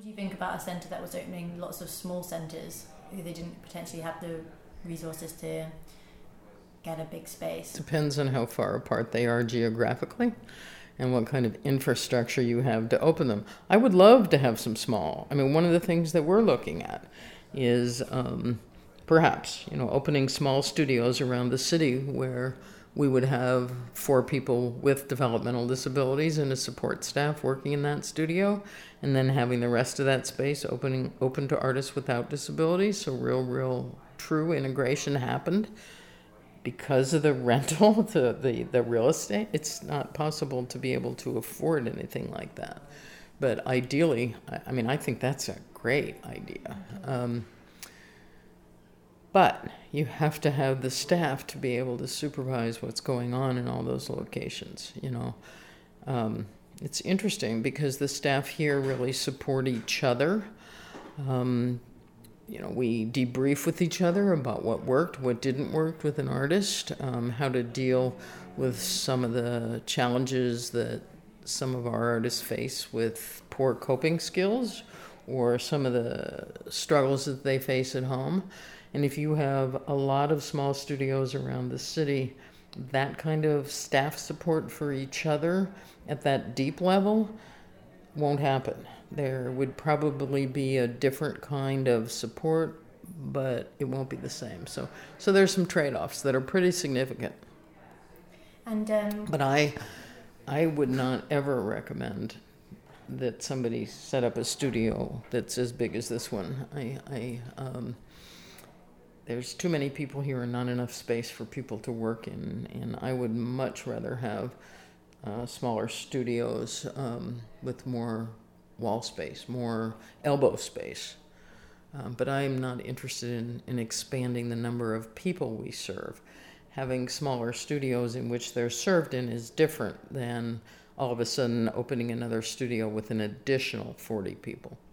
What do you think about a centre that was opening lots of small centres who they didn't potentially have the resources to get a big space? Depends on how far apart they are geographically and what kind of infrastructure you have to open them. I would love to have some small. I mean, one of the things that we're looking at is perhaps, opening small studios around the city where we would have 4 people with developmental disabilities and a support staff working in that studio, and then having the rest of that space open to artists without disabilities. So real true integration happened. Because of the rental, the real estate, it's not possible to be able to afford anything like that. But ideally, I think that's a great idea. But you have to have the staff to be able to supervise what's going on in all those locations, It's interesting because the staff here really support each other. We debrief with each other about what worked, what didn't work with an artist, how to deal with some of the challenges that some of our artists face with poor coping skills or some of the struggles that they face at home. And if you have a lot of small studios around the city, that kind of staff support for each other at that deep level won't happen. There would probably be a different kind of support, but it won't be the same. So there's some trade-offs that are pretty significant. And but I would not ever recommend that somebody set up a studio that's as big as this one. There's too many people here and not enough space for people to work in, and I would much rather have smaller studios with more wall space, more elbow space. But I'm not interested in expanding the number of people we serve. Having smaller studios in which they're served in is different than all of a sudden opening another studio with an additional 40 people.